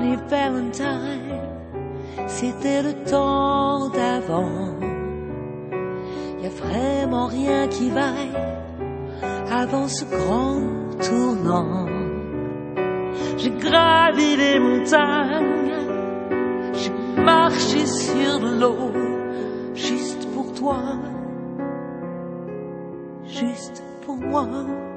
funny Valentine, c'était le temps d'avant. Y a vraiment rien qui vaille avant ce grand tournant. J'ai gravi les montagnes, j'ai marché sur de l'eau, juste pour toi, juste pour moi.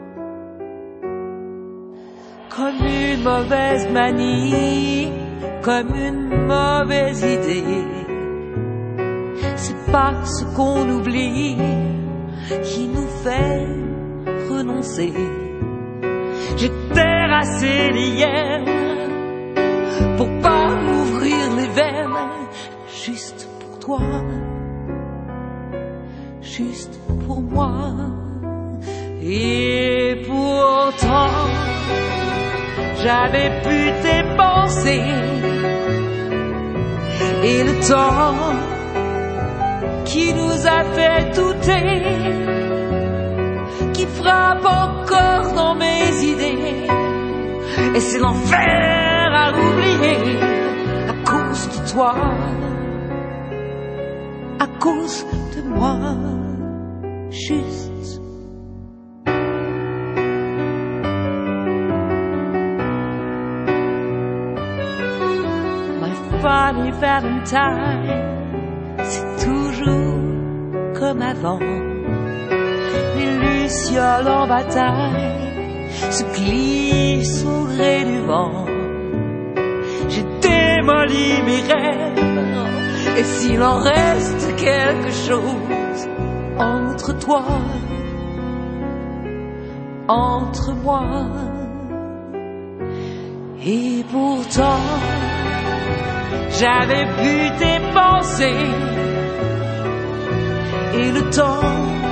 Comme une mauvaise manie, comme une mauvaise idée, c'est pas ce qu'on oublie qui nous fait renoncer. J'ai terrassé les hyènes pour pas m'ouvrir les veines, juste pour toi, juste pour moi. Et pourtant j'avais pu dépenser, et le temps qui nous a fait douter, qui frappe encore dans mes idées, et c'est l'enfer à oublier à cause de toi, à cause de moi, juste. Funny Valentine, c'est toujours comme avant. Les lucioles en bataille se glissent au gré du vent. J'ai démoli mes rêves, et s'il en reste quelque chose entre toi, entre moi, et pourtant j'avais pu dépenser, et le temps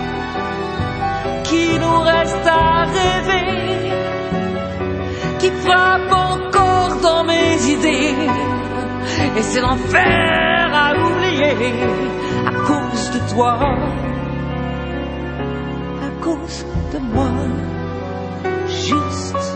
qui nous reste à rêver, qui frappe encore dans mes idées, et c'est l'enfer à oublier à cause de toi, à cause de moi, juste.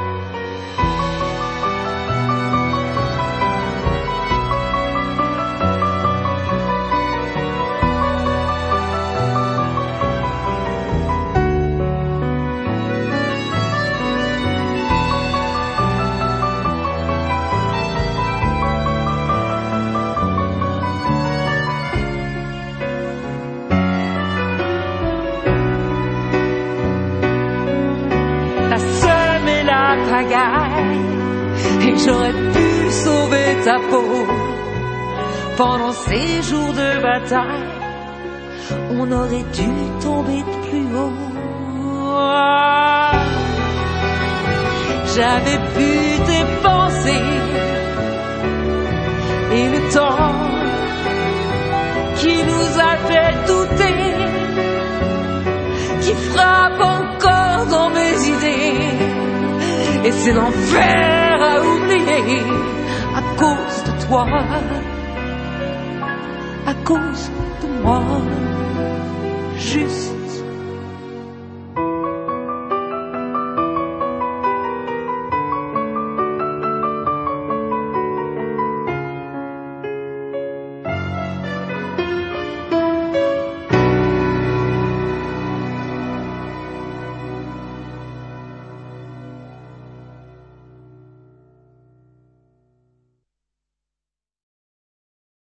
Et j'aurais pu sauver ta peau pendant ces jours de bataille. On aurait dû tomber de plus haut. J'avais pu dépenser, et le temps qui nous a fait douter, qui frappe encore dans mes idées, et c'est l'enfer à oublier à cause de toi, à cause de moi, juste.